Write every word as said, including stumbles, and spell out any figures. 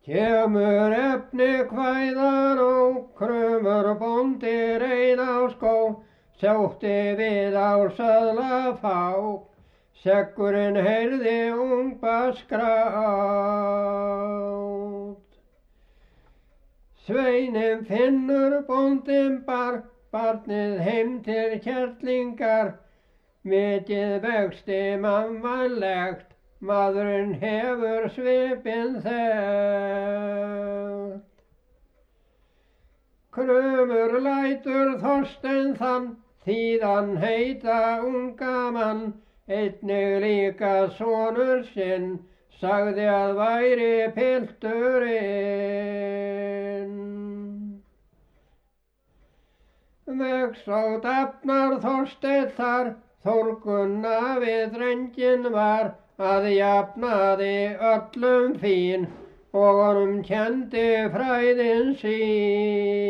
Kemur efni kvæðar og krumur bóndi rein á skó, sótti við á söðla fák, seggurinn heyrði ungba skrát. Sveininn Finnur bóndinn bar barnið heim til kerlingar, mikið vexti mannvænlegt, maðurinn hefur svipinn þekkt. Krumur lætur Þorstein þann, þýðan heita unga mann, einnig líka sonur sinn, sagði að væri pilturinn. Vex og dafnar Þorsteinn þar, Þórgunna við drenginn var, að jafnaði öllum fín, og honum kenndi fræðin sín.